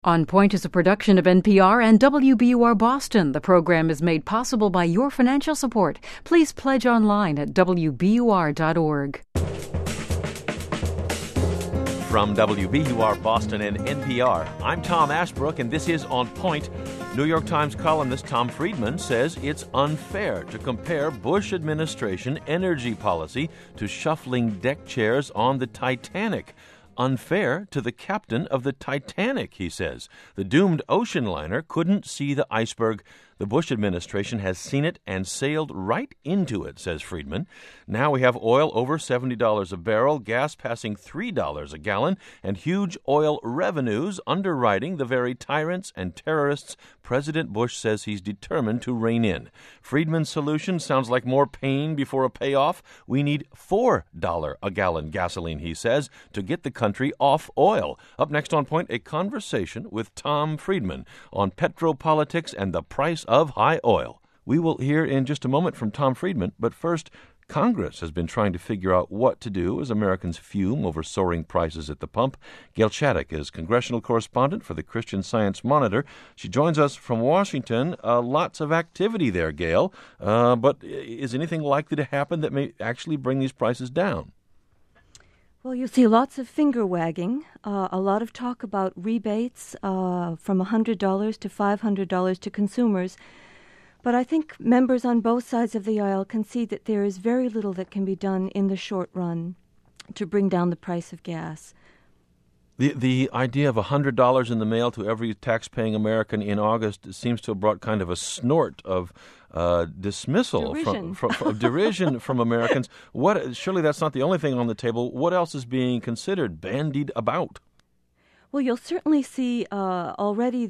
On Point is a production of NPR and WBUR Boston. The program is made possible by your financial support. Please pledge online at WBUR.org. From WBUR Boston and NPR, I'm Tom Ashbrook, and this is On Point. New York Times columnist Tom Friedman says it's unfair to compare Bush administration energy policy to shuffling deck chairs on the Titanic. Unfair to the captain of the Titanic, he says. The doomed ocean liner couldn't see the iceberg. The Bush administration has seen it and sailed right into it, says Friedman. Now we have oil over $70 a barrel, gas passing $3 a gallon, and huge oil revenues underwriting the very tyrants and terrorists President Bush says he's determined to rein in. Friedman's solution sounds like more pain before a payoff. We need $4 a gallon gasoline, he says, to get the country off oil. Up next on Point, a conversation with Tom Friedman on petropolitics and the price of high oil. We will hear in just a moment from Tom Friedman, but first, Congress has been trying to figure out what to do as Americans fume over soaring prices at the pump. Gail Chaddock is congressional correspondent for the Christian Science Monitor. She joins us from Washington. Lots of activity there, Gail. But is anything likely to happen that may actually bring these prices down? Well, you see lots of finger wagging, a lot of talk about rebates from $100 to $500 to consumers. But I think members on both sides of the aisle concede that there is very little that can be done in the short run to bring down the price of gas. The idea of $100 in the mail to every tax-paying American in August seems to have brought kind of a snort of dismissal, derision from Americans. Surely that's not the only thing on the table. What else is being considered, bandied about? Well, you'll certainly see already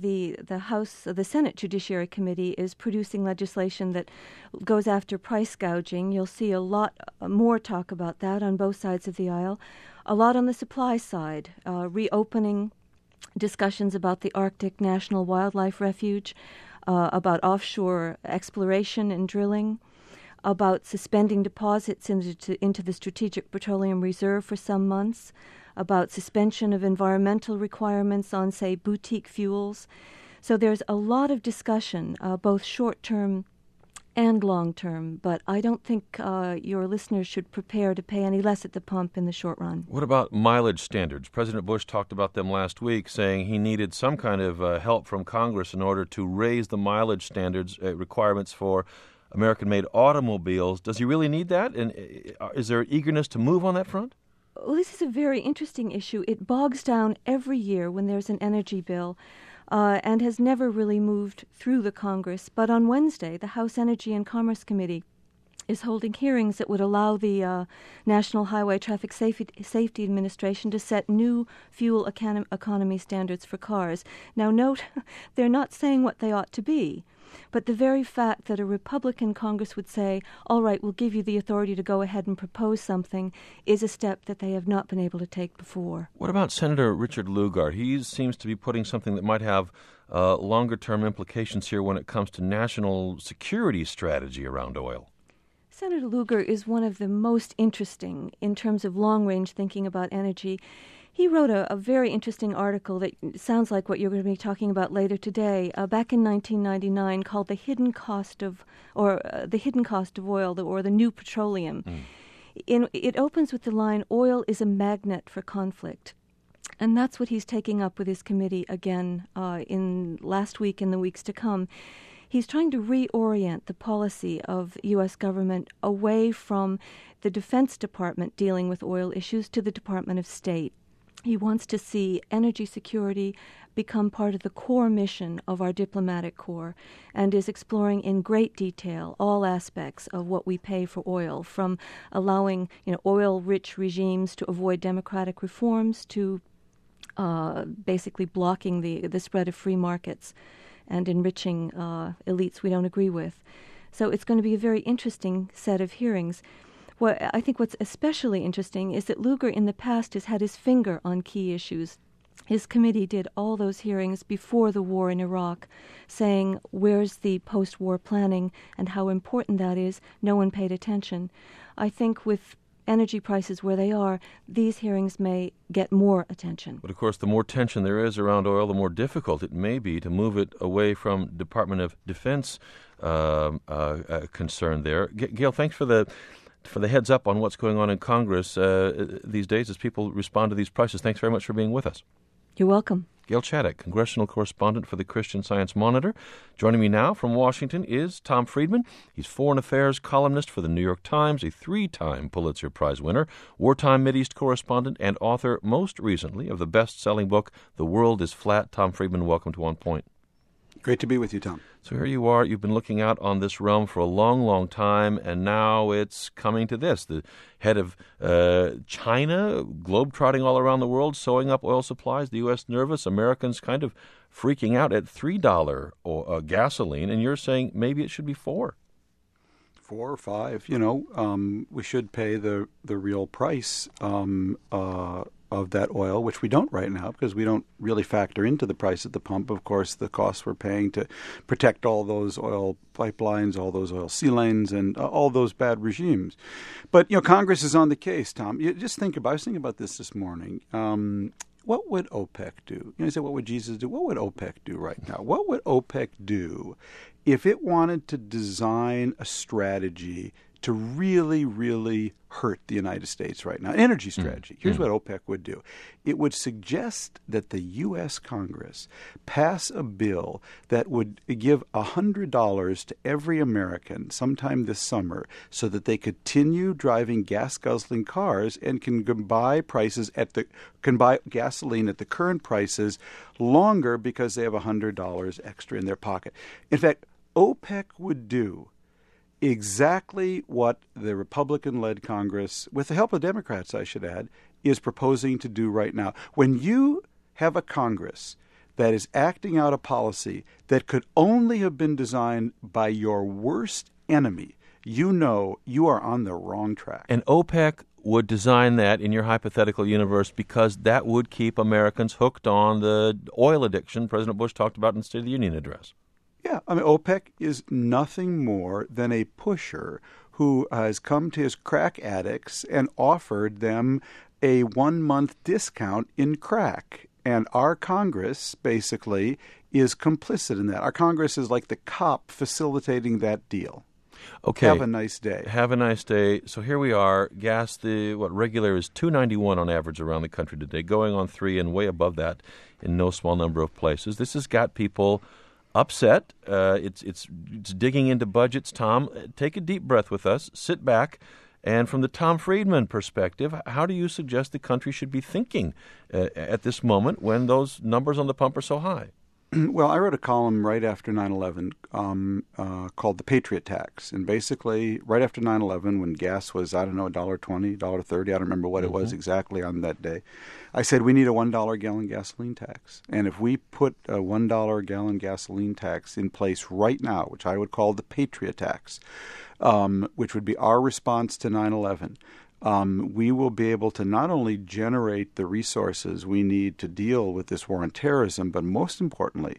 the Senate Judiciary Committee is producing legislation that goes after price gouging. You'll see a lot more talk about that on both sides of the aisle. A lot on the supply side, reopening discussions about the Arctic National Wildlife Refuge, about offshore exploration and drilling, about suspending deposits into the Strategic Petroleum Reserve for some months, about suspension of environmental requirements on, say, boutique fuels. So there's a lot of discussion, both short-term and long-term, but I don't think your listeners should prepare to pay any less at the pump in the short run. What about mileage standards? President Bush talked about them last week, saying he needed some kind of help from Congress in order to raise the mileage standards requirements for American-made automobiles. Does he really need that? And is there eagerness to move on that front? Well, this is a very interesting issue. It bogs down every year when there's an energy bill and has never really moved through the Congress. But on Wednesday, the House Energy and Commerce Committee is holding hearings that would allow the National Highway Traffic Safety Administration to set new fuel economy standards for cars. Now, note, they're not saying what they ought to be. But the very fact that a Republican Congress would say, all right, we'll give you the authority to go ahead and propose something, is a step that they have not been able to take before. What about Senator Richard Lugar? He seems to be putting something that might have longer-term implications here when it comes to national security strategy around oil. Senator Lugar is one of the most interesting in terms of long-range thinking about energy. He wrote a very interesting article that sounds like what you're going to be talking about later today, back in 1999, called "The Hidden Cost of Oil," or the New Petroleum. It opens with the line, "Oil is a magnet for conflict." And that's what he's taking up with his committee again in last week and the weeks to come. He's trying to reorient the policy of U.S. government away from the Defense Department dealing with oil issues to the Department of State. He wants to see energy security become part of the core mission of our diplomatic corps and is exploring in great detail all aspects of what we pay for oil, from allowing oil-rich regimes to avoid democratic reforms to basically blocking the spread of free markets and enriching elites we don't agree with. So it's going to be a very interesting set of hearings. I think what's especially interesting is that Lugar in the past has had his finger on key issues. His committee did all those hearings before the war in Iraq, saying where's the post-war planning and how important that is. No one paid attention. I think with energy prices where they are, these hearings may get more attention. But, of course, the more tension there is around oil, the more difficult it may be to move it away from Department of Defense concern there. Gail, thanks for the heads up on what's going on in Congress these days as people respond to these prices. Thanks very much for being with us. You're welcome. Gail Chaddock, congressional correspondent for the Christian Science Monitor. Joining me now from Washington is Tom Friedman. He's foreign affairs columnist for the New York Times, a 3-time Pulitzer Prize winner, wartime Mideast correspondent, and author most recently of the best-selling book, The World is Flat. Tom Friedman, welcome to On Point. Great to be with you, Tom. So here you are. You've been looking out on this realm for a long, long time, and now it's coming to this. The head of China, globetrotting all around the world, sewing up oil supplies, the U.S. nervous, Americans kind of freaking out at $3 gasoline, and you're saying maybe it should be $4. 4 or 5, we should pay the real price of that oil, which we don't right now because we don't really factor into the price at the pump, of course, the costs we're paying to protect all those oil pipelines, all those oil sea lanes, and all those bad regimes. But, Congress is on the case, Tom. I was thinking about this morning. What would OPEC do? You say, what would Jesus do? What would OPEC do right now? What would OPEC do if it wanted to design a strategy to really, really hurt the United States right now? An energy strategy. Here's what OPEC would do. It would suggest that the U.S. Congress pass a bill that would give $100 to every American sometime this summer so that they continue driving gas-guzzling cars and can buy gasoline at the current prices longer because they have $100 extra in their pocket. In fact, OPEC would do exactly what the Republican-led Congress, with the help of Democrats, I should add, is proposing to do right now. When you have a Congress that is acting out a policy that could only have been designed by your worst enemy, you know you are on the wrong track. And OPEC would design that in your hypothetical universe because that would keep Americans hooked on the oil addiction President Bush talked about in the State of the Union address. Yeah, OPEC is nothing more than a pusher who has come to his crack addicts and offered them a 1-month discount in crack. And our Congress, basically, is complicit in that. Our Congress is like the cop facilitating that deal. Okay. Have a nice day. Have a nice day. So here we are. Gas, regular is $2.91 on average around the country today, going on $3 and way above that in no small number of places. This has got people upset. It's digging into budgets. Tom, take a deep breath with us. Sit back. And from the Tom Friedman perspective, how do you suggest the country should be thinking at this moment when those numbers on the pump are so high? Well, I wrote a column right after 9/11 called The Patriot Tax. And basically, right after 9/11, when gas was, $1.20, $1.30, I don't remember what it was exactly on that day, I said we need a $1 gallon gasoline tax. And if we put a $1 gallon gasoline tax in place right now, which I would call the Patriot Tax, which would be our response to 9/11, we will be able to not only generate the resources we need to deal with this war on terrorism, but most importantly,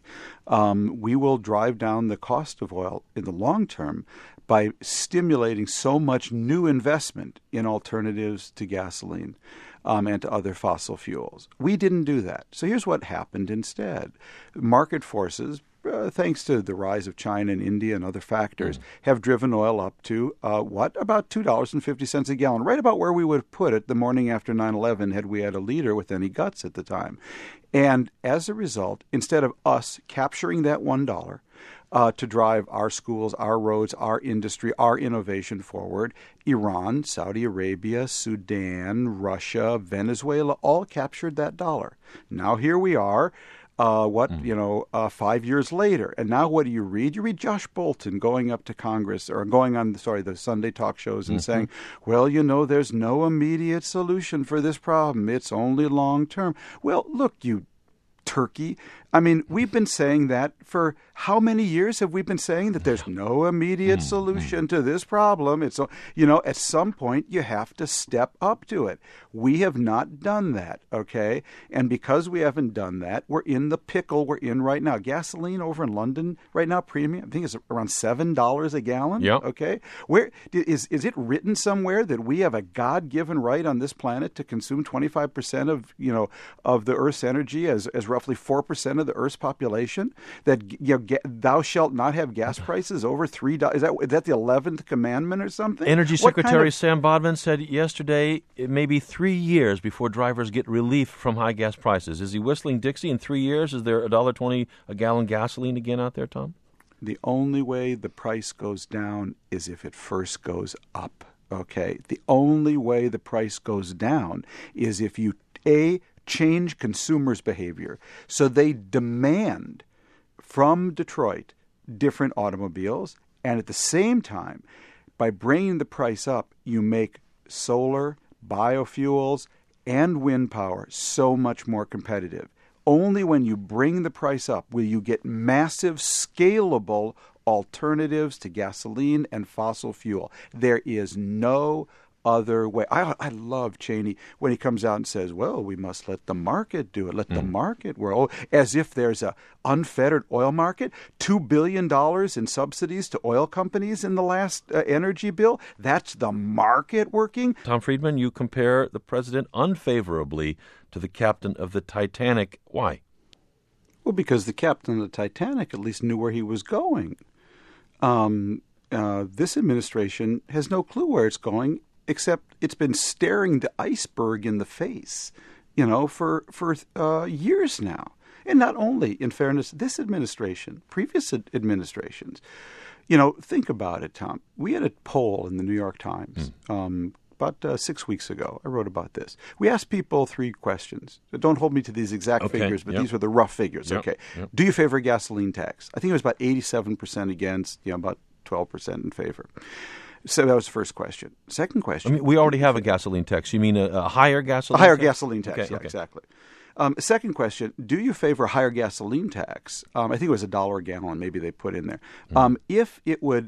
we will drive down the cost of oil in the long term by stimulating so much new investment in alternatives to gasoline and to other fossil fuels. We didn't do that. So here's what happened instead. Market forces, thanks to the rise of China and India and other factors, have driven oil up to, about $2.50 a gallon, right about where we would have put it the morning after 9/11 had we had a leader with any guts at the time. And as a result, instead of us capturing that $1 to drive our schools, our roads, our industry, our innovation forward, Iran, Saudi Arabia, Sudan, Russia, Venezuela all captured that dollar. Now here we are. 5 years later. And now what do you read? You read Josh Bolton going up to Congress or going on, the Sunday talk shows and saying, well, there's no immediate solution for this problem. It's only long term. Well, look, you Turkey. I mean, we've been saying that for how many years have we been saying that there's no immediate solution to this problem? It's, at some point you have to step up to it. We have not done that, okay? And because we haven't done that, we're in the pickle we're in right now. Gasoline over in London right now, premium, I think it's around $7 a gallon, okay? Where is it written somewhere that we have a God-given right on this planet to consume 25% of the Earth's energy as roughly 4% of the Earth's population, that thou shalt not have gas prices over $3? Is that the 11th commandment or something? Energy Secretary Sam Bodman said yesterday it may be 3 years before drivers get relief from high gas prices. Is he whistling Dixie? In 3 years, is there $1.20 a gallon gasoline again out there, Tom? The only way the price goes down is if it first goes up, okay? The only way the price goes down is if you, change consumers' behavior. So they demand from Detroit different automobiles, and at the same time, by bringing the price up, you make solar, biofuels, and wind power so much more competitive. Only when you bring the price up will you get massive, scalable alternatives to gasoline and fossil fuel. There is no other way. I love Cheney when he comes out and says, well, we must let the market do it. Let the market work. As if there's an unfettered oil market. $2 billion in subsidies to oil companies in the last energy bill. That's the market working. Tom Friedman, you compare the president unfavorably to the captain of the Titanic. Why? Well, because the captain of the Titanic at least knew where he was going. This administration has no clue where it's going, except it's been staring the iceberg in the face, for years now. And not only, in fairness, this administration, previous administrations. Think about it, Tom. We had a poll in the New York Times about 6 weeks ago. I wrote about this. We asked people 3 questions. So don't hold me to these exact figures, but these were the rough figures. Okay. Do you favor a gasoline tax? I think it was about 87% against, about 12% in favor. So that was the first question. Second question. I mean, we already have a gasoline tax. You mean a higher gasoline tax? A higher gasoline tax, okay. Exactly. Second question, do you favor a higher gasoline tax? I think it was $1 a gallon, maybe they put in there. If it would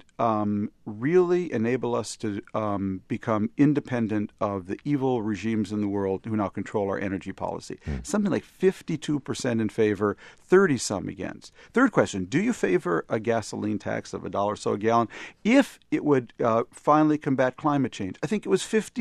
really enable us to become independent of the evil regimes in the world who now control our energy policy. Something like 52% in favor, 30-some against. Third question, do you favor a gasoline tax of $1 or so a gallon if it would finally combat climate change? I think it was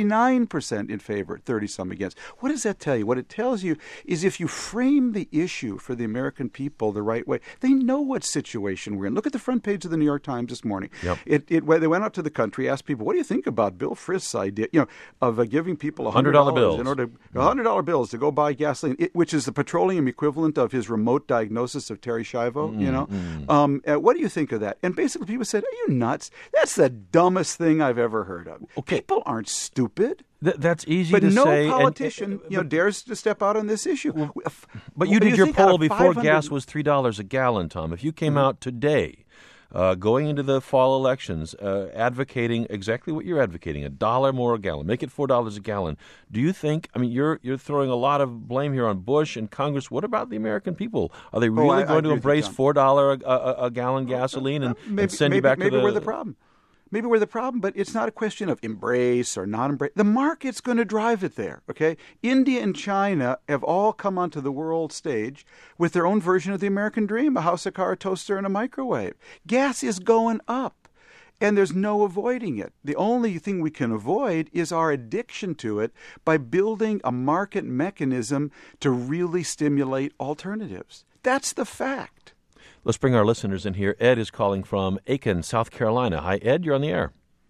59% in favor, 30-some against. What does that tell you? What it tells you is if you frame the issue for the American people the right way, they know what situation we're in. Look at the front page of the New York Times this morning. They went out to the country, asked people, what do you think about Bill Frist's idea, of giving people $100 bills in order $100 bills to go buy gasoline, which is the petroleum equivalent of his remote diagnosis of Terry Schiavo. What do you think of that? And basically, people said, "Are you nuts? That's the dumbest thing I've ever heard of." Okay. People aren't stupid. That's easy but to say. But no politician, dares to step out on this issue. But you did your poll before gas was $3 a gallon, Tom. If you came out today, going into the fall elections, advocating exactly what you're advocating, $1 more a gallon, make it $4 a gallon, do you think? I mean, you're throwing a lot of blame here on Bush and Congress. What about the American people? Are they really going to embrace $4 a gallon gasoline and send you back to the? Maybe we're the problem. Maybe we're the problem, but it's not a question of embrace or not embrace. The market's going to drive it there, okay? India and China have all come onto the world stage with their own version of the American dream, a house, a car, a toaster, and a microwave. Gas is going up, and there's no avoiding it. The only thing we can avoid is our addiction to it by building a market mechanism to really stimulate alternatives. That's the fact. Let's bring our listeners in here. Ed is calling from Aiken, South Carolina. Hi, Ed. You're on the air.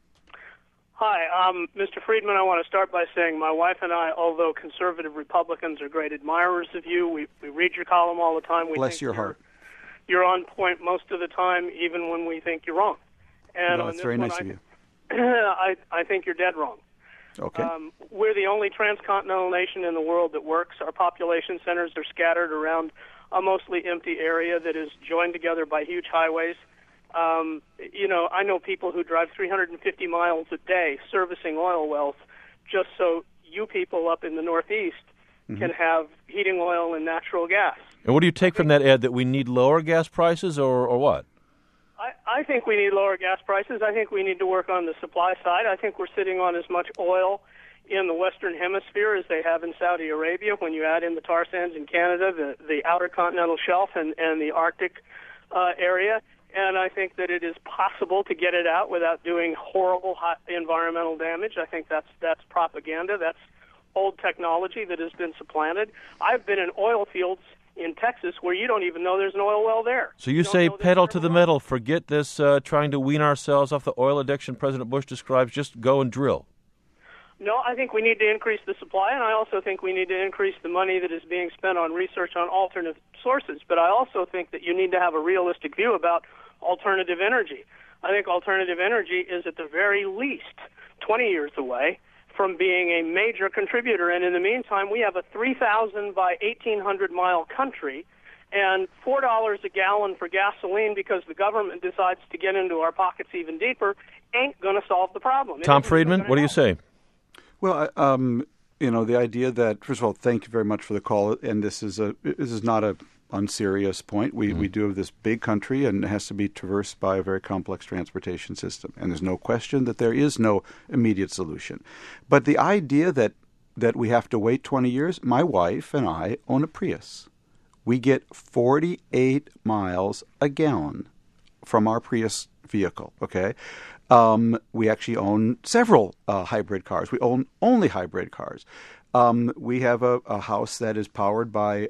Hi. Mr. Friedman, I want to start by saying my wife and I, although conservative Republicans, are great admirers of you. We read your column all the time. Bless your heart. You're on point most of the time, even when we think you're wrong. And no, that's very nice of you. I think you're dead wrong. Okay. We're the only transcontinental nation in the world that works. Our population centers are scattered around a mostly empty area that is joined together by huge highways. I know people who drive 350 miles a day servicing oil wells just so you people up in the Northeast can have heating oil and natural gas. And what do you take from that, Ed, that we need lower gas prices or what? I think we need lower gas prices. I think we need to work on the supply side. I think we're sitting on as much oil in the Western Hemisphere as they have in Saudi Arabia when you add in the tar sands in Canada, the outer continental shelf, and the Arctic area. And I think that it is possible to get it out without doing horrible environmental damage. I think that's propaganda. That's old technology that has been supplanted. I've been in oil fields in Texas where you don't even know there's an oil well there. So you say pedal to the metal, forget this trying to wean ourselves off the oil addiction President Bush describes, just go and drill. No, I think we need to increase the supply, and I also think we need to increase the money that is being spent on research on alternative sources. But I also think that you need to have a realistic view about alternative energy. I think alternative energy is at the very least 20 years away from being a major contributor. And in the meantime, we have a 3,000 by 1,800-mile country, and $4 a gallon for gasoline because the government decides to get into our pockets even deeper ain't going to solve the problem. Tom Friedman, what do you say? Well, the idea that, first of all, thank you very much for the call, and this is not a unserious point. We do have this big country, and it has to be traversed by a very complex transportation system. And there's no question that there is no immediate solution. But the idea that we have to wait 20 years, my wife and I own a Prius. We get 48 miles a gallon from our Prius vehicle, okay? We actually own several hybrid cars. We own only hybrid cars. We have a house that is powered by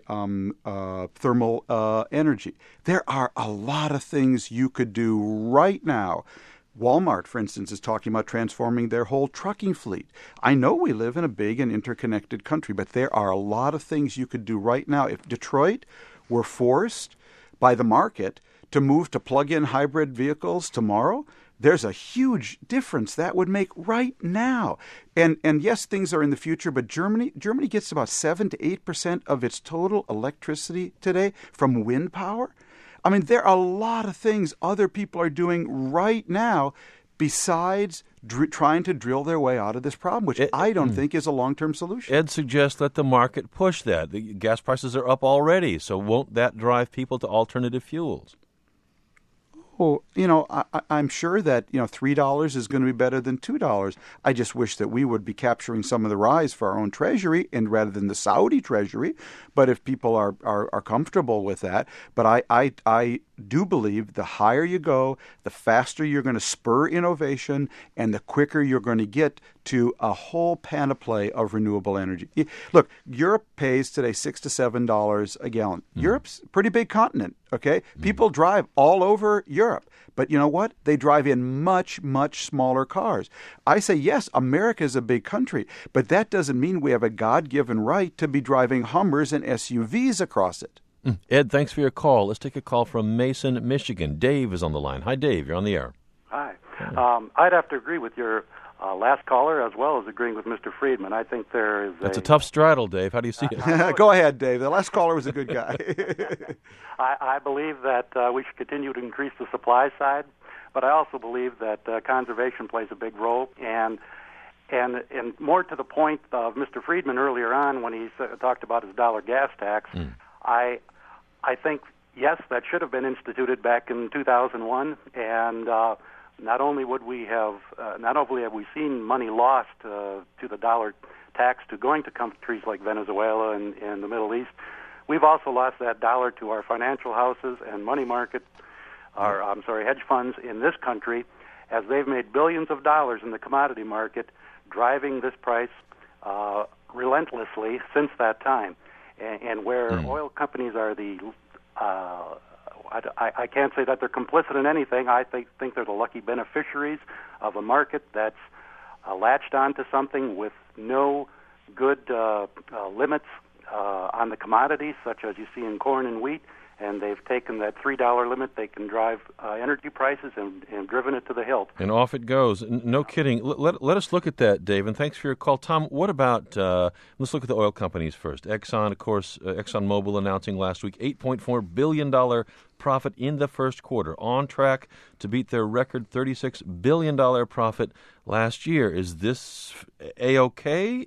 thermal energy. There are a lot of things you could do right now. Walmart, for instance, is talking about transforming their whole trucking fleet. I know we live in a big and interconnected country, but there are a lot of things you could do right now. If Detroit were forced by the market to move to plug-in hybrid vehicles tomorrow, there's a huge difference that would make right now. And yes, things are in the future, but Germany gets about 7 to 8% of its total electricity today from wind power. I mean, there are a lot of things other people are doing right now besides trying to drill their way out of this problem, which I don't think is a long-term solution. Ed suggests let the market push that. The gas prices are up already, so won't that drive people to alternative fuels? Oh, I'm sure that, $3 is going to be better than $2. I just wish that we would be capturing some of the rise for our own treasury and rather than the Saudi treasury. But if people are comfortable with that, but I do believe the higher you go, the faster you're going to spur innovation and the quicker you're going to get to a whole panoply of renewable energy. Look, Europe pays today $6 to $7 a gallon. Europe's a pretty big continent, okay? People drive all over Europe. But you know what? They drive in much, much smaller cars. I say, yes, America is a big country, but that doesn't mean we have a God-given right to be driving Hummers and SUVs across it. Ed, thanks for your call. Let's take a call from Mason, Michigan. Dave is on the line. Hi, Dave. You're on the air. Hi. I'd have to agree with your last caller as well as agreeing with Mr. Friedman. I think there is That's a tough straddle, Dave. How do you see it? Go ahead, Dave. The last caller was a good guy. I believe that we should continue to increase the supply side, but I also believe that conservation plays a big role. And more to the point of Mr. Friedman earlier on when he talked about his dollar gas tax, I think, yes, that should have been instituted back in 2001, and not only have we seen money lost to the dollar tax going to countries like Venezuela and the Middle East, we've also lost that dollar to our financial houses and money market, hedge funds in this country, as they've made billions of dollars in the commodity market, driving this price relentlessly since that time. And where oil companies are I can't say that they're complicit in anything. I think they're the lucky beneficiaries of a market that's latched onto something with no good limits on the commodities, such as you see in corn and wheat, and they've taken that $3 limit. They can drive energy prices and driven it to the hilt. And off it goes. No kidding. Let us look at that, Dave, and thanks for your call. Tom, what about, let's look at the oil companies first. Exxon, of course, ExxonMobil announcing last week $8.4 billion profit in the first quarter, on track to beat their record $36 billion profit last year. Is this A-OK?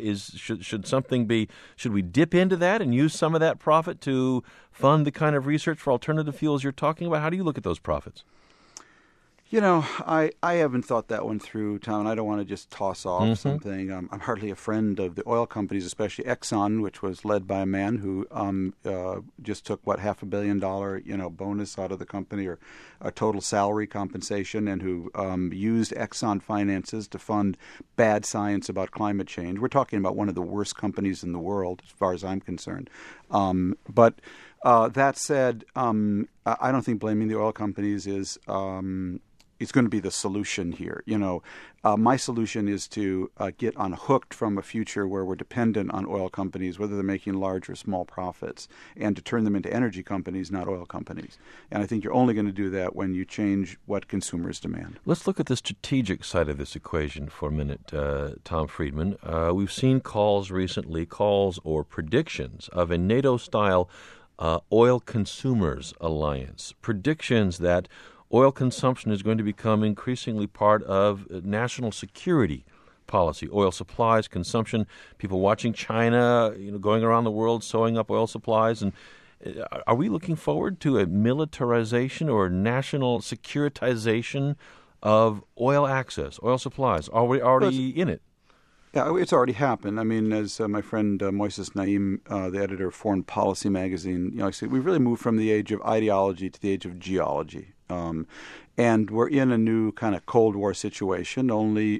Should we dip into that and use some of that profit to fund the kind of research for alternative fuels you're talking about? How do you look at those profits? You know, I haven't thought that one through, Tom, and I don't want to just toss off something. I'm hardly a friend of the oil companies, especially Exxon, which was led by a man who just took, $500 million, bonus out of the company, or a total salary compensation, and who used Exxon finances to fund bad science about climate change. We're talking about one of the worst companies in the world, as far as I'm concerned. But that said, I don't think blaming the oil companies is going to be the solution here. My solution is to get unhooked from a future where we're dependent on oil companies, whether they're making large or small profits, and to turn them into energy companies, not oil companies. And I think you're only going to do that when you change what consumers demand. Let's look at the strategic side of this equation for a minute, Tom Friedman. We've seen calls or predictions of a NATO-style oil consumers alliance, predictions that oil consumption is going to become increasingly part of national security policy. Oil supplies, consumption, people watching China, going around the world sewing up oil supplies. And are we looking forward to a militarization or national securitization of oil access, oil supplies? Are we already in it? Yeah, it's already happened. I mean, as my friend Moises Naim, the editor of Foreign Policy magazine, I say we've really moved from the age of ideology to the age of geology. And we're in a new kind of Cold War situation, only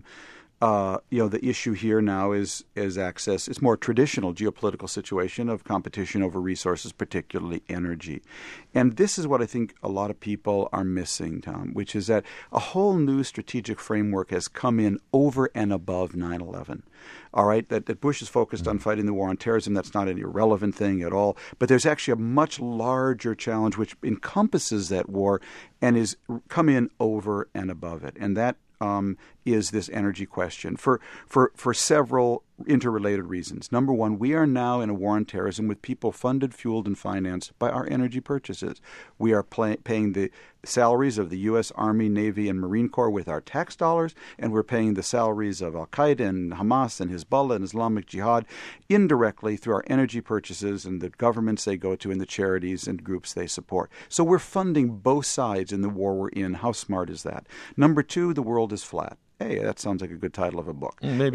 the issue here now is access. It's more traditional geopolitical situation of competition over resources, particularly energy. And this is what I think a lot of people are missing, Tom, which is that a whole new strategic framework has come in over and above 9/11. All right, that Bush is focused on fighting the war on terrorism. That's not an irrelevant thing at all. But there's actually a much larger challenge which encompasses that war and is come in over and above it. And that is this energy question for several interrelated reasons. Number one, we are now in a war on terrorism with people funded, fueled, and financed by our energy purchases. We are paying the salaries of the U.S. Army, Navy, and Marine Corps with our tax dollars, and we're paying the salaries of Al-Qaeda and Hamas and Hezbollah and Islamic Jihad indirectly through our energy purchases and the governments they go to and the charities and groups they support. So we're funding both sides in the war we're in. How smart is that? Number two, the world is flat. Hey, that sounds like a good title of a book. Maybe.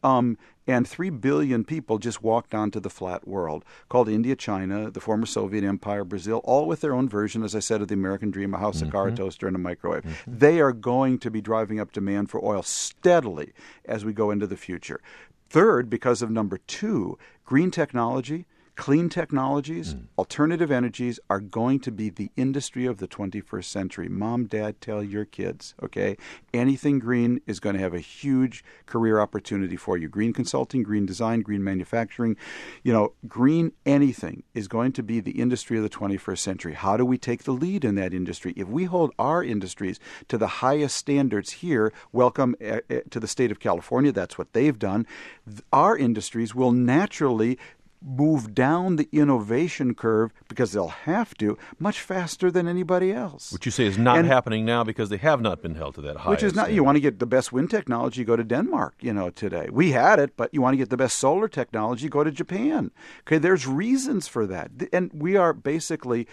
And 3 billion people just walked onto the flat world, called India, China, the former Soviet Empire, Brazil, all with their own version, as I said, of the American dream, a house, a car, a toaster, and a microwave. They are going to be driving up demand for oil steadily as we go into the future. Third, because of number two, green technology, clean technologies, alternative energies are going to be the industry of the 21st century. Mom, Dad, tell your kids, okay? Anything green is going to have a huge career opportunity for you. Green consulting, green design, green manufacturing, green anything is going to be the industry of the 21st century. How do we take the lead in that industry? If we hold our industries to the highest standards here, welcome to the state of California, that's what they've done, our industries will naturally move down the innovation curve, because they'll have to, much faster than anybody else. Which you say is not happening now because they have not been held to that high. Which is not, you want to get the best wind technology, go to Denmark, today. We had it, but you want to get the best solar technology, go to Japan. Okay, there's reasons for that. And we are basically...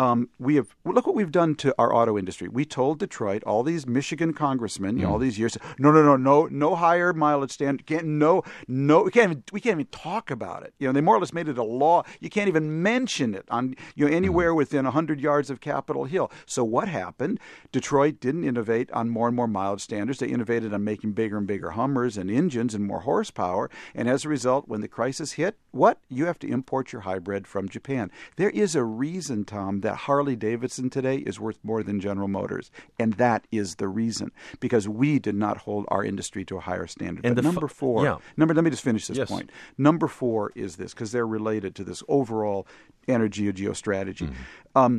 look what we've done to our auto industry. We told Detroit, all these Michigan congressmen, all these years, no higher mileage standard. We can't even talk about it. They more or less made it a law. You can't even mention it on anywhere within 100 yards of Capitol Hill. So what happened? Detroit didn't innovate on more and more mileage standards. They innovated on making bigger and bigger Hummers and engines and more horsepower. And as a result, when the crisis hit, you have to import your hybrid from Japan. There is a reason, Tom, that Harley-Davidson today is worth more than General Motors. And that is the reason, because we did not hold our industry to a higher standard. And number four, let me just finish this point. Number four is this, because they're related to this overall energy or geostrategy.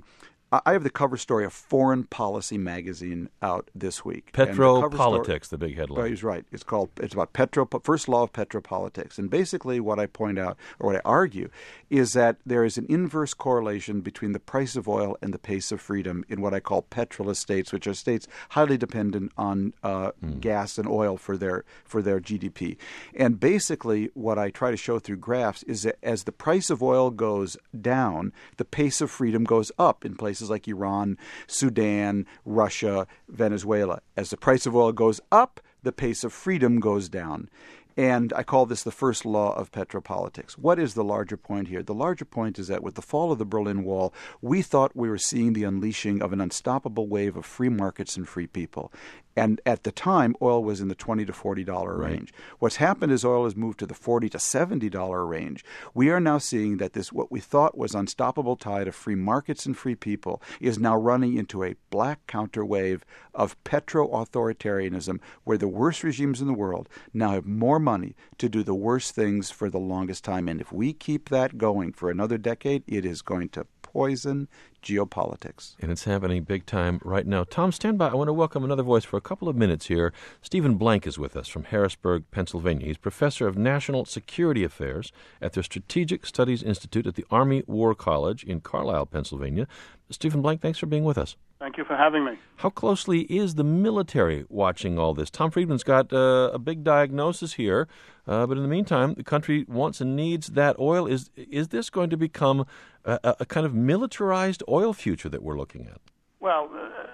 I have the cover story of Foreign Policy magazine out this week. Petropolitics, the big headline. He's right. It's about first law of petropolitics. And basically what I point out, or what I argue, is that there is an inverse correlation between the price of oil and the pace of freedom in what I call petrolist states, which are states highly dependent on gas and oil for their GDP. And basically what I try to show through graphs is that as the price of oil goes down, the pace of freedom goes up in places like Iran, Sudan, Russia, Venezuela. As the price of oil goes up, the pace of freedom goes down. And I call this the first law of petropolitics. What is the larger point here? The larger point is that with the fall of the Berlin Wall, we thought we were seeing the unleashing of an unstoppable wave of free markets and free people. And at the time, oil was in the $20 to $40 range. What's happened is oil has moved to the $40 to $70 range. We are now seeing that this, what we thought was unstoppable tide of free markets and free people, is now running into a black counter wave of petro-authoritarianism, where the worst regimes in the world now have more money to do the worst things for the longest time. And if we keep that going for another decade, it is going to poison geopolitics. And it's happening big time right now. Tom, stand by. I want to welcome another voice for a couple of minutes here. Stephen Blank is with us from Harrisburg, Pennsylvania. He's professor of national security affairs at the Strategic Studies Institute at the Army War College in Carlisle, Pennsylvania. Stephen Blank, thanks for being with us. Thank you for having me. How closely is the military watching all this? Tom Friedman's got a big diagnosis here, but in the meantime, the country wants and needs that oil. Is this going to become a kind of militarized oil future that we're looking at? Well,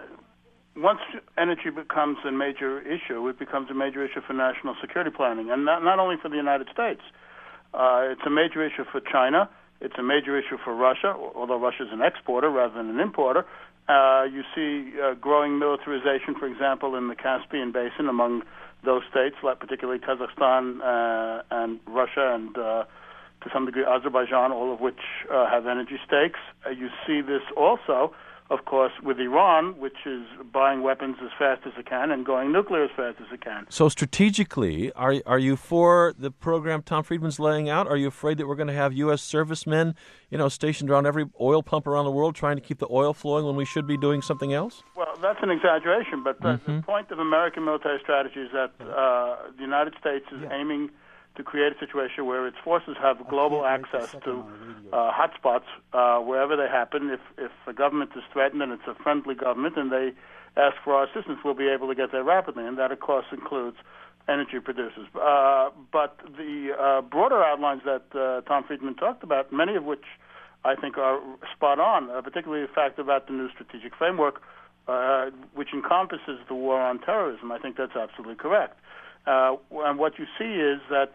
once energy becomes a major issue, it becomes a major issue for national security planning, and not only for the United States. It's a major issue for China. It's a major issue for Russia, although Russia's an exporter rather than an importer. You see growing militarization, for example, in the Caspian Basin among those states, like particularly Kazakhstan and Russia and to some degree Azerbaijan, all of which have energy stakes. You see this also, of course, with Iran, which is buying weapons as fast as it can and going nuclear as fast as it can. So strategically, are you for the program Tom Friedman's laying out? Are you afraid that we're going to have U.S. servicemen, stationed around every oil pump around the world trying to keep the oil flowing when we should be doing something else? Well, that's an exaggeration, but the point of American military strategy is that the United States is aiming to create a situation where its forces have global access to hotspots wherever they happen. If a government is threatened and it's a friendly government and they ask for our assistance, we'll be able to get there rapidly, and that, of course, includes energy producers. But the broader outlines that Tom Friedman talked about, many of which I think are spot on, particularly the fact about the new strategic framework, which encompasses the war on terrorism. I think that's absolutely correct. And what you see is that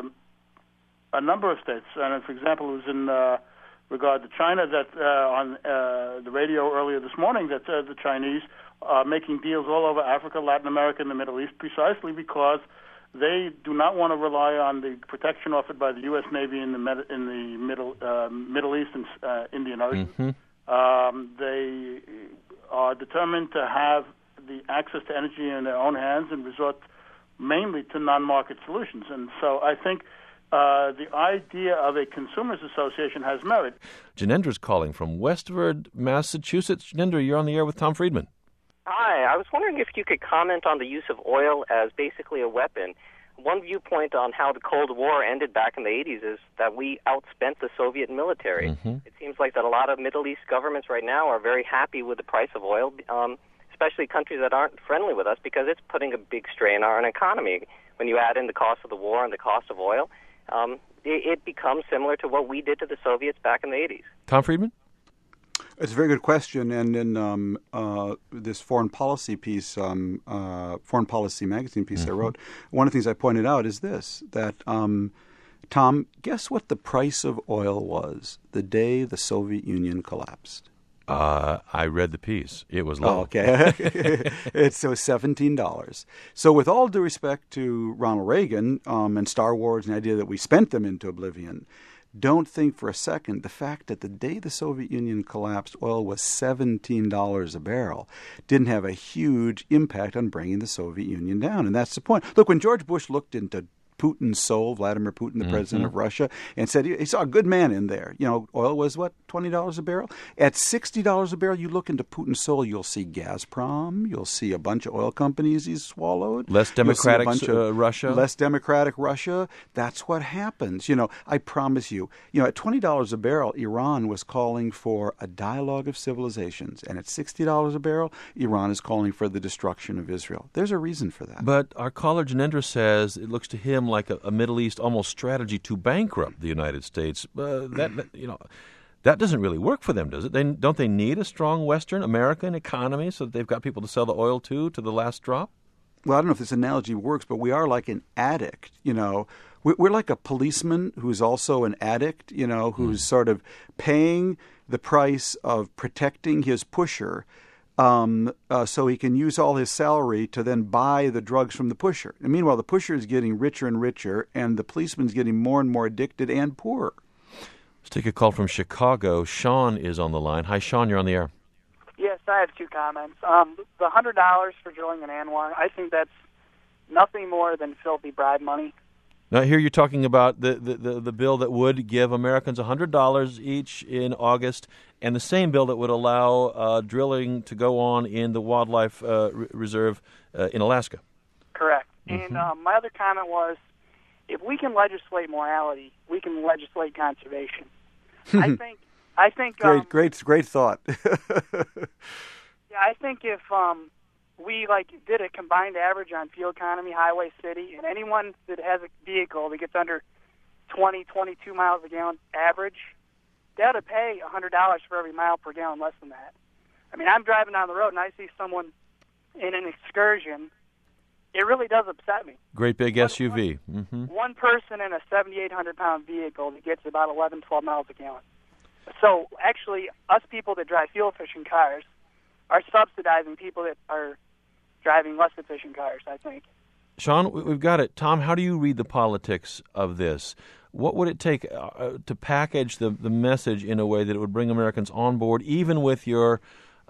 a number of states, and for example, it was in regard to China, that on the radio earlier this morning, that the Chinese are making deals all over Africa, Latin America, and the Middle East, precisely because they do not want to rely on the protection offered by the U.S. Navy in the Middle East and Indian Ocean. They are determined to have the access to energy in their own hands and resort mainly to non-market solutions. And so I think the idea of a consumers association has merit. Janendra's calling from Westford, Massachusetts. Janendra, you're on the air with Tom Friedman. Hi. I was wondering if you could comment on the use of oil as basically a weapon. One viewpoint on how the Cold War ended back in the 80s is that we outspent the Soviet military. It seems like that a lot of Middle East governments right now are very happy with the price of oil, especially countries that aren't friendly with us, because it's putting a big strain on our economy. When you add in the cost of the war and the cost of oil, it becomes similar to what we did to the Soviets back in the 80s. Tom Friedman? It's a very good question, and in this foreign policy piece, foreign policy magazine piece I wrote, one of the things I pointed out is this, that, Tom, guess what the price of oil was the day the Soviet Union collapsed? I read the piece. It was low. Oh, okay. It was $17. So with all due respect to Ronald Reagan and Star Wars and the idea that we spent them into oblivion, don't think for a second the fact that the day the Soviet Union collapsed, oil was $17 a barrel didn't have a huge impact on bringing the Soviet Union down. And that's the point. Look, when George Bush looked into Putin's soul, Vladimir Putin, the president of Russia, and said he saw a good man in there. You know, oil was, what, $20 a barrel? At $60 a barrel, you look into Putin's soul, you'll see Gazprom, you'll see a bunch of oil companies he's swallowed. Less democratic Russia. Less democratic Russia. That's what happens. You know, I promise you, at $20 a barrel, Iran was calling for a dialogue of civilizations. And at $60 a barrel, Iran is calling for the destruction of Israel. There's a reason for that. But our caller Janendra says it looks to him like a Middle East almost strategy to bankrupt the United States. That doesn't really work for them, does it? Don't they need a strong Western American economy so that they've got people to sell the oil to the last drop? Well, I don't know if this analogy works, but we are like an addict, We're like a policeman who's also an addict, who's sort of paying the price of protecting his pusher so he can use all his salary to then buy the drugs from the pusher. And meanwhile, the pusher is getting richer and richer, and the policeman's getting more and more addicted and poorer. Let's take a call from Chicago. Sean is on the line. Hi, Sean, you're on the air. Yes, I have two comments. The $100 for drilling in Anwar, I think that's nothing more than filthy bribe money. Now, here you're talking about the bill that would give Americans $100 each in August, and the same bill that would allow drilling to go on in the wildlife reserve in Alaska. Correct. And my other comment was, if we can legislate morality, we can legislate conservation. I think. Great thought. Yeah, I think if we did a combined average on fuel economy, highway, city, and anyone that has a vehicle that gets under 20, 22 miles a gallon average, they ought to pay $100 for every mile per gallon less than that. I mean, I'm driving down the road and I see someone in an Excursion. It really does upset me. Great big SUV. One person in a 7,800-pound vehicle that gets about 11, 12 miles a gallon. So actually, us people that drive fuel-efficient cars are subsidizing people that are driving less efficient cars, I think. Sean, we've got it. Tom, how do you read the politics of this? What would it take to package the message in a way that it would bring Americans on board, even with your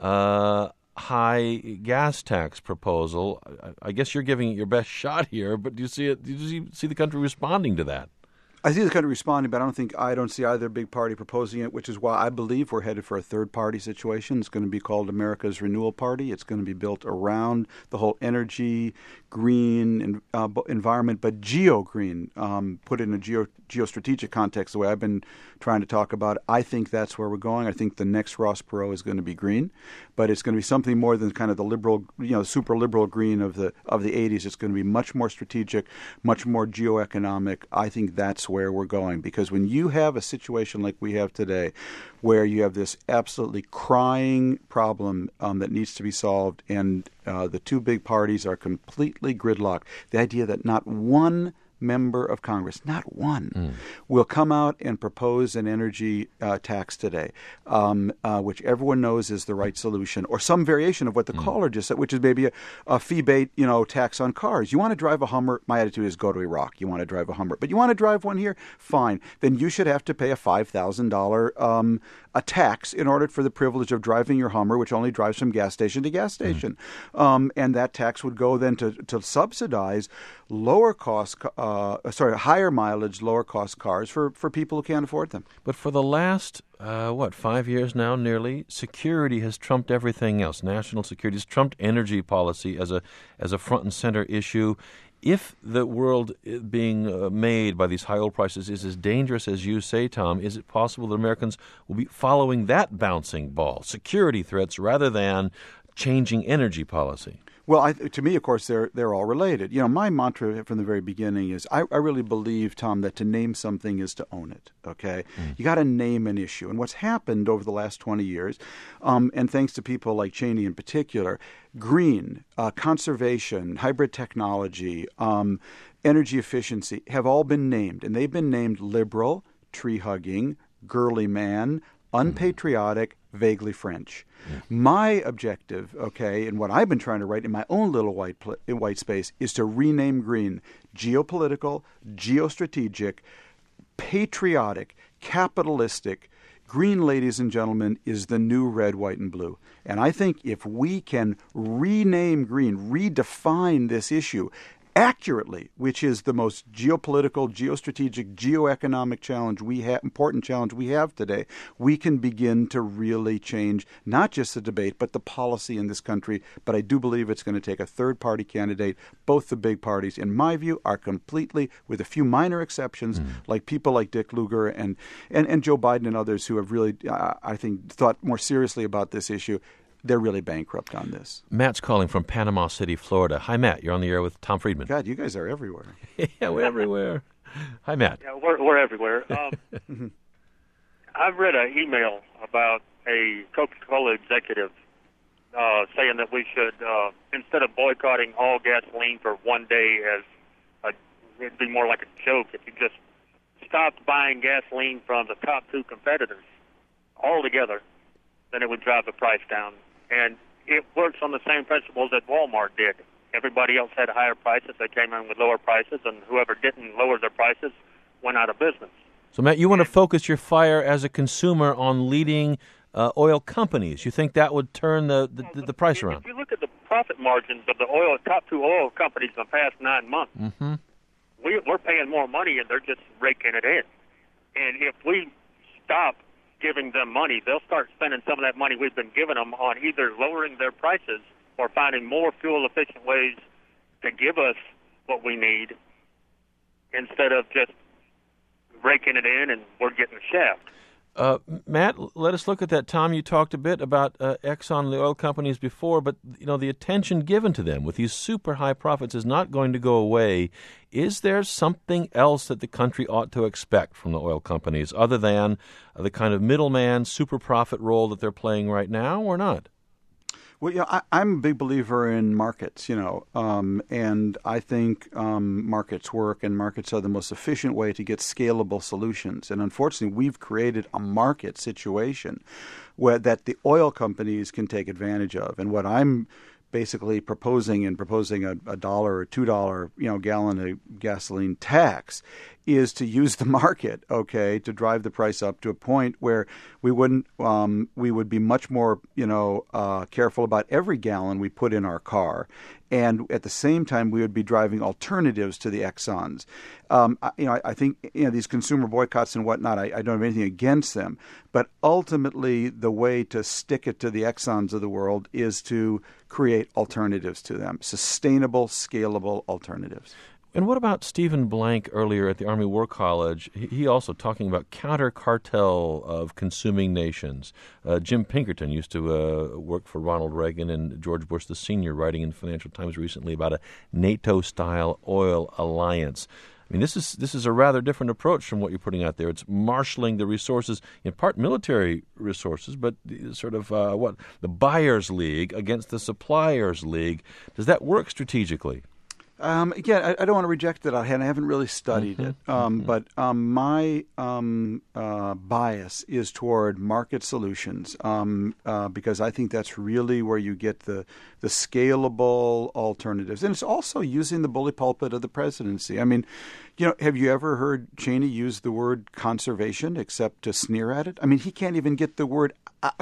high gas tax proposal? I guess you're giving it your best shot here, but do you see it? Do you see the country responding to that? I see the country responding, but I don't see either big party proposing it, which is why I believe we're headed for a third-party situation. It's going to be called America's Renewal Party. It's going to be built around the whole energy, green environment, but geo-green, put in a geostrategic context, the way I've been trying to talk about it. I think that's where we're going. I think the next Ross Perot is going to be green, but it's going to be something more than kind of the liberal, super liberal green of the 80s. It's going to be much more strategic, much more geoeconomic. I think that's where we're going, because when you have a situation like we have today, where you have this absolutely crying problem that needs to be solved, and the two big parties are completely gridlocked, the idea that not one member of Congress, not one, will come out and propose an energy tax today, which everyone knows is the right solution, or some variation of what the caller just said, which is maybe a fee-bait, tax on cars. You want to drive a Hummer? My attitude is go to Iraq. You want to drive a Hummer, but you want to drive one here? Fine. Then you should have to pay a $5,000 a tax in order for the privilege of driving your Hummer, which only drives from gas station to gas station. And that tax would go then to subsidize higher mileage, lower cost cars for people who can't afford them. But for the last, 5 years now, nearly, security has trumped everything else. National security has trumped energy policy as a front and center issue. If the world being made by these high oil prices is as dangerous as you say, Tom, is it possible that Americans will be following that bouncing ball, security threats, rather than changing energy policy? Well, to me, of course, they're all related. My mantra from the very beginning is I really believe, Tom, that to name something is to own it, okay? You got to name an issue. And what's happened over the last 20 years, and thanks to people like Cheney in particular, green, conservation, hybrid technology, energy efficiency have all been named. And they've been named liberal, tree-hugging, girly man, unpatriotic, vaguely French. My objective, and what I've been trying to write in my own little white space, is to rename green geopolitical, geostrategic, patriotic, capitalistic. Green, ladies and gentlemen, is the new red, white, and blue. And I think if we can rename green, redefine this issue, accurately, which is the most geopolitical, geostrategic, geoeconomic important challenge we have today, we can begin to really change not just the debate, but the policy in this country. But I do believe it's going to take a third-party candidate. Both the big parties, in my view, are completely, with a few minor exceptions, like people like Dick Lugar and Joe Biden and others who have really, I think, thought more seriously about this issue. They're really bankrupt on this. Matt's calling from Panama City, Florida. Hi, Matt. You're on the air with Tom Friedman. God, you guys are everywhere. Yeah, we're everywhere. Hi, Matt. Yeah, we're everywhere. I've read an email about a Coca-Cola executive saying that we should, instead of boycotting all gasoline for one day, it'd be more like a joke if you just stopped buying gasoline from the top two competitors altogether, then it would drive the price down. And it works on the same principles that Walmart did. Everybody else had higher prices. They came in with lower prices, and whoever didn't lower their prices went out of business. So, Matt, you want to focus your fire as a consumer on leading oil companies. You think that would turn the price around? If you look at the profit margins of the top two oil companies in the past 9 months, we're paying more money, and they're just raking it in. And if we stop giving them money, they'll start spending some of that money we've been giving them on either lowering their prices or finding more fuel-efficient ways to give us what we need instead of just raking it in and we're getting the shaft. Matt, let us look at that. Tom, you talked a bit about Exxon, the oil companies before, but the attention given to them with these super high profits is not going to go away. Is there something else that the country ought to expect from the oil companies other than the kind of middleman super profit role that they're playing right now, or not? Well, I'm a big believer in markets, and I think markets work, and markets are the most efficient way to get scalable solutions. And unfortunately, we've created a market situation that the oil companies can take advantage of. And what I'm basically proposing a $1 or $2 gallon of gasoline tax is to use the market, to drive the price up to a point where we would be much more careful about every gallon we put in our car, and at the same time we would be driving alternatives to the Exxons. I think these consumer boycotts and whatnot, I don't have anything against them, but ultimately the way to stick it to the Exxons of the world is to create alternatives to them, sustainable, scalable alternatives. And what about Stephen Blank earlier at the Army War College? He also talking about counter-cartel of consuming nations. Jim Pinkerton used to work for Ronald Reagan and George Bush the Sr., writing in Financial Times recently about a NATO-style oil alliance. I mean, this is a rather different approach from what you're putting out there. It's marshaling the resources, in part military resources, but sort of the buyers' league against the suppliers' league. Does that work strategically? Again, I don't want to reject it. I haven't really studied it, but my bias is toward market solutions because I think that's really where you get the scalable alternatives, and it's also using the bully pulpit of the presidency. I mean, have you ever heard Cheney use the word conservation except to sneer at it? I mean, he can't even get the word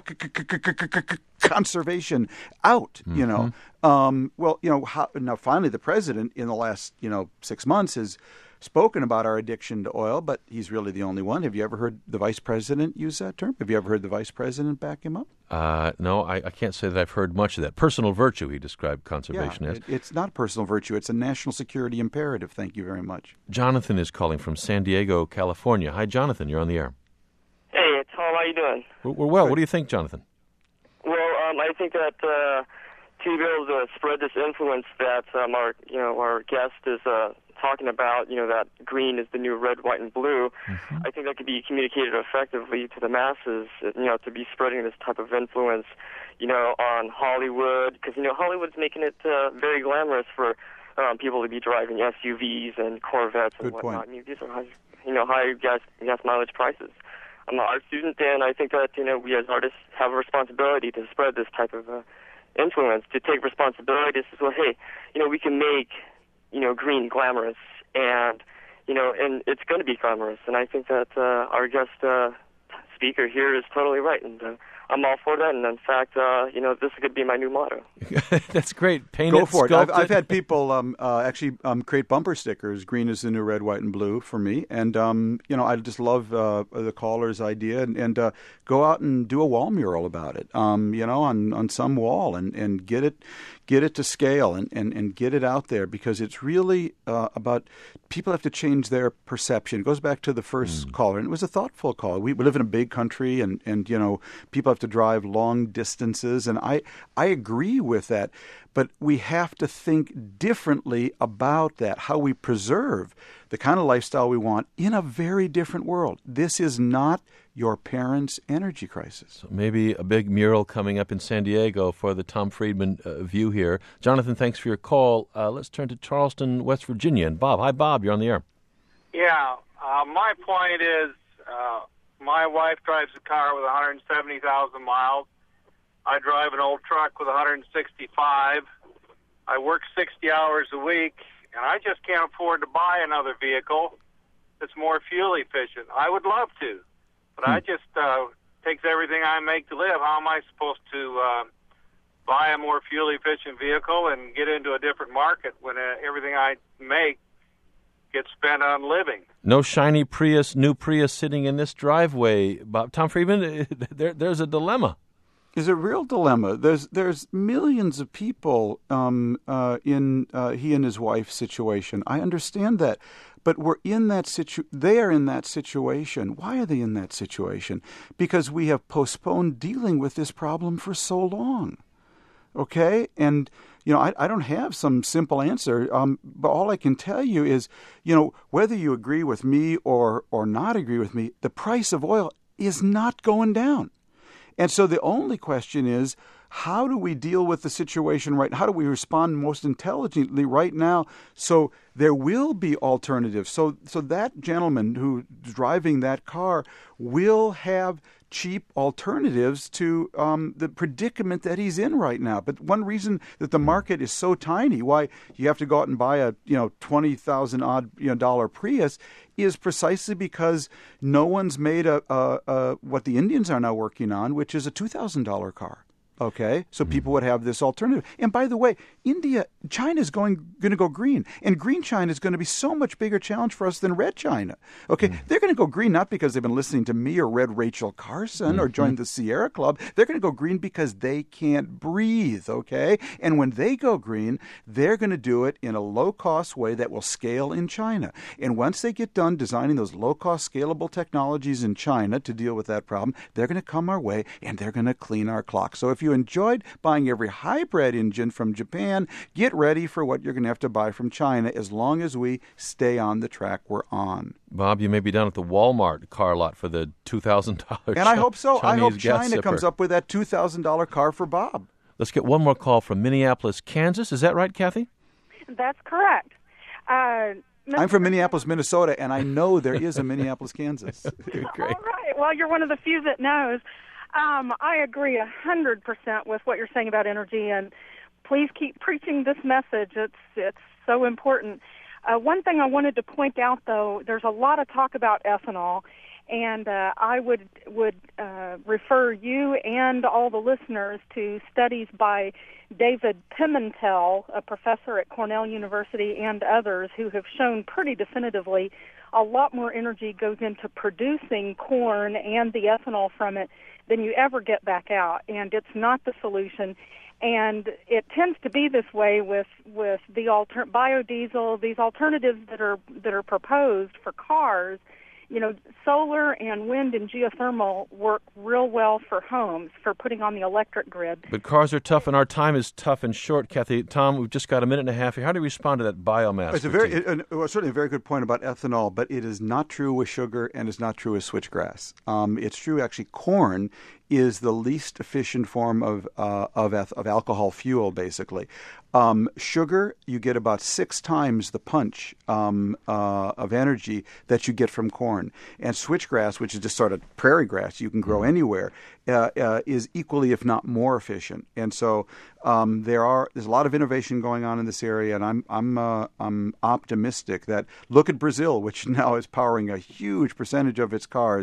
conservation out, now finally the president in the last, 6 months has spoken about our addiction to oil, but he's really the only one. Have you ever heard the vice president use that term? Have you ever heard the vice president back him up? No, I can't say that I've heard much of that. Personal virtue, he described conservation as. It's not personal virtue. It's a national security imperative. Thank you very much. Jonathan is calling from San Diego, California. Hi, Jonathan. You're on the air. Hey, Tom. How you doing? We're well. What do you think, Jonathan? Well, I think that to be able to spread this influence that our guest is talking about, that green is the new red, white, and blue, I think that could be communicated effectively to the masses, to be spreading this type of influence, on Hollywood, because, Hollywood's making it very glamorous for people to be driving SUVs and Corvettes and whatnot. I mean, these are high gas mileage prices. I'm an art student, and I think that, we as artists have a responsibility to spread this type of influence, to take responsibility to say, well, hey, we can make, green glamorous, and, and it's going to be glamorous. And I think that our guest speaker here is totally right, and I'm all for that. And in fact, this could be my new motto. That's great. Paint Go it, for it. sculpt I've had people actually create bumper stickers. Green is the new red, white, and blue for me. And, I just love the caller's idea. And go out and do a wall mural about it, on some wall and get it to scale and get it out there, because it's really about people have to change their perception. It goes back to the first caller, and it was a thoughtful call. We live in a big country, and people have to drive long distances, and I agree with that. But we have to think differently about that, how we preserve the kind of lifestyle we want in a very different world. This is not your parents' energy crisis. So maybe a big mural coming up in San Diego for the Tom Friedman view here. Jonathan, thanks for your call. Let's turn to Charleston, West Virginia. And Bob. Hi, Bob. You're on the air. Yeah. My point is my wife drives a car with 170,000 miles. I drive an old truck with 165. I work 60 hours a week, and I just can't afford to buy another vehicle that's more fuel efficient. I would love to, but I just takes everything I make to live. How am I supposed to buy a more fuel efficient vehicle and get into a different market when everything I make gets spent on living? No shiny new Prius sitting in this driveway, Bob. Tom Friedman, there's a dilemma. Is a real dilemma. There's millions of people in he and his wife's situation. I understand that, but we're in that they are in that situation. Why are they in that situation? Because we have postponed dealing with this problem for so long. Okay, and I don't have some simple answer. But all I can tell you is, whether you agree with me or not agree with me, the price of oil is not going down. And so the only question is, how do we deal with the situation how do we respond most intelligently right now so there will be alternatives? So that gentleman who's driving that car will have cheap alternatives to the predicament that he's in right now. But one reason that the market is so tiny, why you have to go out and buy a $20,000 odd dollar Prius, is precisely because no one's made a what the Indians are now working on, which is a $2,000 car. Okay, so people would have this alternative. And by the way, China is going to go green. And green China is going to be so much bigger challenge for us than red China. Okay, they're going to go green not because they've been listening to me or read Rachel Carson or joined the Sierra Club. They're going to go green because they can't breathe, okay? And when they go green, they're going to do it in a low-cost way that will scale in China. And once they get done designing those low-cost scalable technologies in China to deal with that problem, they're going to come our way and they're going to clean our clock. So if you enjoyed buying every hybrid engine from Japan, get ready for what you're going to have to buy from China as long as we stay on the track we're on. Bob, you may be down at the Walmart car lot for the $2,000 And I hope so. I hope China China comes up with that $2,000 car for Bob. Let's get one more call from Minneapolis, Kansas. Is that right, Kathy? That's correct. I'm from Minneapolis, Minnesota, and I know there is a Minneapolis, Kansas. Great. All right. Well, you're one of the few that knows. I agree 100% with what you're saying about energy, and please keep preaching this message. It's so important. One thing I wanted to point out, though, there's a lot of talk about ethanol, and I would refer you and all the listeners to studies by David Pimentel, a professor at Cornell University, and others who have shown pretty definitively a lot more energy goes into producing corn and the ethanol from it than you ever get back out, and it's not the solution. And it tends to be this way with the biodiesel, these alternatives that are proposed for cars. Solar and wind and geothermal work real well for homes, for putting on the electric grid. But cars are tough, and our time is tough and short, Kathy. Tom, we've just got a minute and a half here. How do you respond to that biomass? It's certainly a very good point about ethanol, but it is not true with sugar, and it's not true with switchgrass. It's true, actually, corn is the least efficient form of alcohol fuel, basically. Sugar, you get about 6 times the punch of energy that you get from corn. And switchgrass, which is just sort of prairie grass you can grow anywhere, is equally, if not more, efficient. And so there's a lot of innovation going on in this area, and I'm optimistic that, look at Brazil, which now is powering a huge percentage of its cars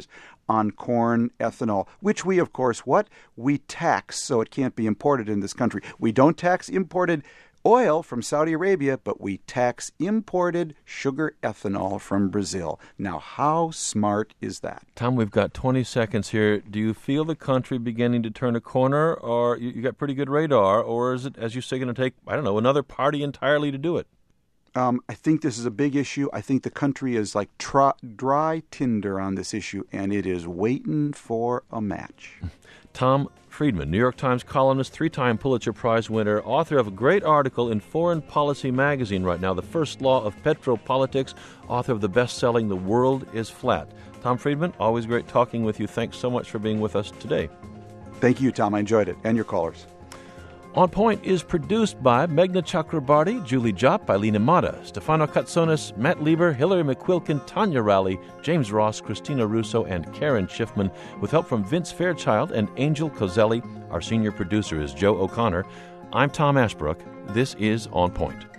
on corn ethanol, which we, of course, we tax so it can't be imported in this country. We don't tax imported oil from Saudi Arabia, but we tax imported sugar ethanol from Brazil. Now, how smart is that? Tom, we've got 20 seconds here. Do you feel the country beginning to turn a corner, or you got pretty good radar, or is it, as you say, going to take, another party entirely to do it? I think this is a big issue. I think the country is like dry tinder on this issue, and it is waiting for a match. Tom Friedman, New York Times columnist, 3-time Pulitzer Prize winner, author of a great article in Foreign Policy magazine right now, The First Law of Petropolitics, author of the best-selling The World is Flat. Tom Friedman, always great talking with you. Thanks so much for being with us today. Thank you, Tom. I enjoyed it, and your callers. On Point is produced by Meghna Chakrabarty, Julie Jopp, Eileen Imada, Stefano Katsonis, Matt Lieber, Hillary McQuilkin, Tanya Rowley, James Ross, Christina Russo, and Karen Schiffman, with help from Vince Fairchild and Angel Coselli. Our senior producer is Joe O'Connor. I'm Tom Ashbrook. This is On Point.